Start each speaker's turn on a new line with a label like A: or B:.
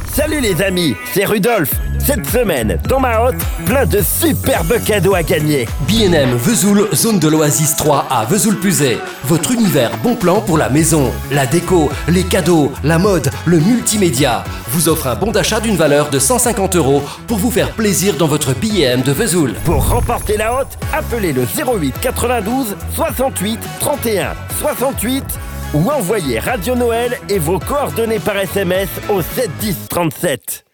A: Salut les amis, c'est Rudolf. Cette semaine, dans ma hotte, plein de superbes cadeaux à gagner.
B: B&M Vesoul, zone de l'Oasis 3 à Vesoul-Puzet. Votre univers bon plan pour la maison, la déco, les cadeaux, la mode, le multimédia. Vous offre un bon d'achat d'une valeur de 150 € pour vous faire plaisir dans votre B&M de Vesoul.
A: Pour remporter la hotte, appelez le 08 92 68 31 68 ou envoyez Radio Noël et vos coordonnées par SMS au 7 10 37.